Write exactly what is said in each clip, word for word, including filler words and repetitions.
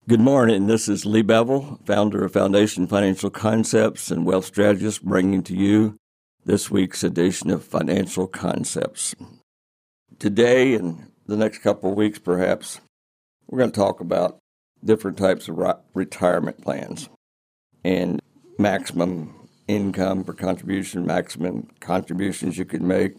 Good morning. This is Lee Bevel, founder of Foundation Financial Concepts and wealth strategist, bringing to you this week's edition of Financial Concepts. Today and the next couple of weeks, perhaps, we're going to talk about different types of re- retirement plans and maximum income per contribution, maximum contributions you could make.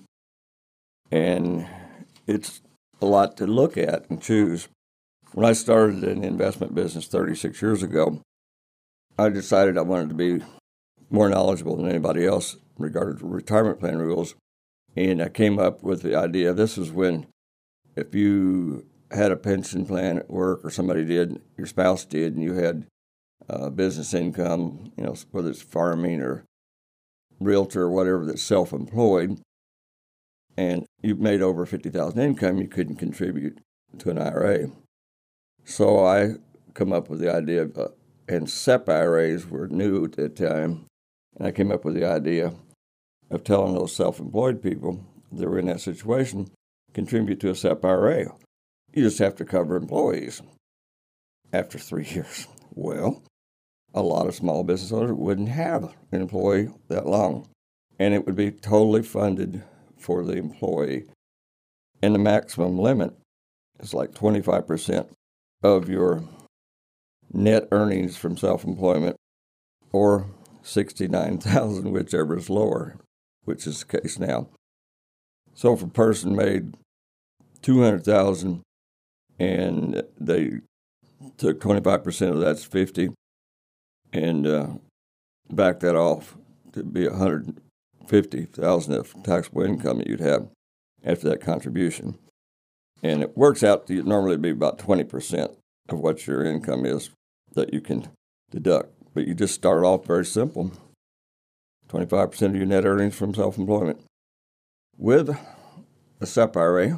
And it's a lot to look at and choose. When I started in the investment business thirty-six years ago, I decided I wanted to be more knowledgeable than anybody else regarding retirement plan rules. And I came up with the idea, this is when if you had a pension plan at work or somebody did, your spouse did, and you had uh, business income, you know, whether it's farming or realtor or whatever that's self-employed, and you made over fifty thousand dollars income, you couldn't contribute to an I R A. So I come up with the idea of, uh, and S E P I R As were new at that time, and I came up with the idea of telling those self-employed people that were in that situation, contribute to a S E P I R A. You just have to cover employees after three years. Well, a lot of small business owners wouldn't have an employee that long, and it would be totally funded for the employee. And the maximum limit is like twenty-five percent of your net earnings from self-employment, or sixty-nine thousand dollars, whichever is lower, which is the case now. So if a person made two hundred thousand dollars and they took twenty-five percent of that's fifty, and uh, back that off to be one hundred fifty thousand dollars of taxable income that you'd have after that contribution. And it works out to normally be about twenty percent of what your income is that you can deduct. But you just start off very simple, twenty-five percent of your net earnings from self-employment. With a S E P I R A,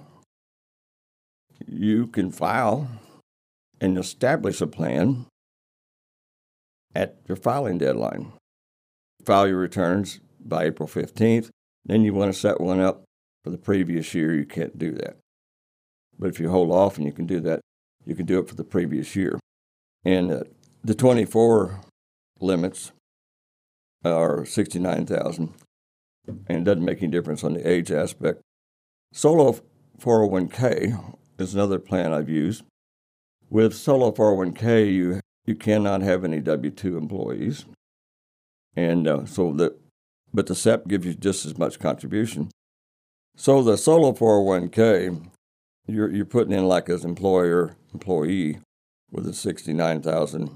you can file and establish a plan at your filing deadline. File your returns by April fifteenth. Then you want to set one up for the previous year. You can't do that. But if you hold off and you can do that, you can do it for the previous year. And uh, the twenty-four limits are sixty-nine thousand dollars, and it doesn't make any difference on the age aspect. Solo four oh one k is another plan I've used. With Solo four oh one k, you you cannot have any W two employees, and uh, so the but the S E P gives you just as much contribution. So the Solo four oh one k, you're you're putting in like as employer employee with a sixty-nine thousand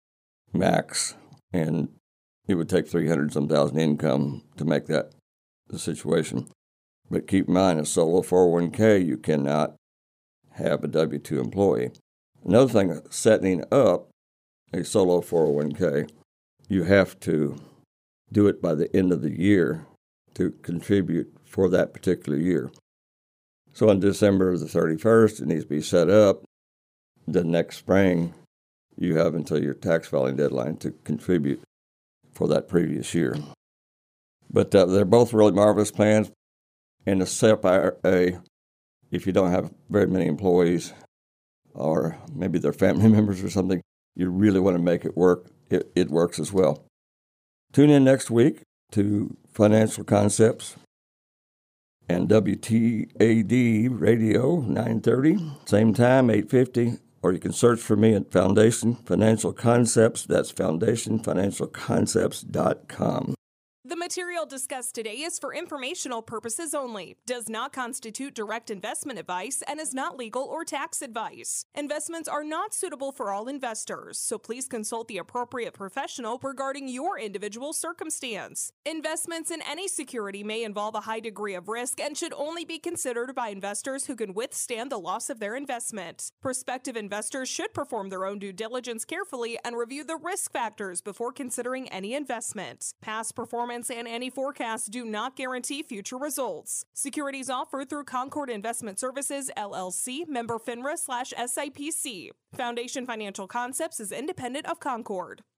max, and it would take three hundred some thousand income to make that the situation. But keep in mind, a Solo four oh one k, you cannot have a W two employee. Another thing, setting up a Solo four oh one k, you have to do it by the end of the year to contribute for that particular year. So on December the thirty-first, it needs to be set up. The next spring, you have until your tax filing deadline to contribute for that previous year. But uh, they're both really marvelous plans. And the S E P I R A, if you don't have very many employees, or maybe they're family members or something, you really want to make it work. It, it works as well. Tune in next week to Financial Concepts and W T A D Radio, nine thirty, same time, eight fifty, or you can search for me at Foundation Financial Concepts. That's foundation financial concepts dot com. The material discussed today is for informational purposes only, does not constitute direct investment advice, and is not legal or tax advice. Investments are not suitable for all investors, so please consult the appropriate professional regarding your individual circumstance. Investments in any security may involve a high degree of risk and should only be considered by investors who can withstand the loss of their investment. Prospective investors should perform their own due diligence carefully and review the risk factors before considering any investment. Past performance and any forecasts do not guarantee future results. Securities offered through Concord Investment Services, L L C, member FINRA slash S I P C. Foundation Financial Concepts is independent of Concord.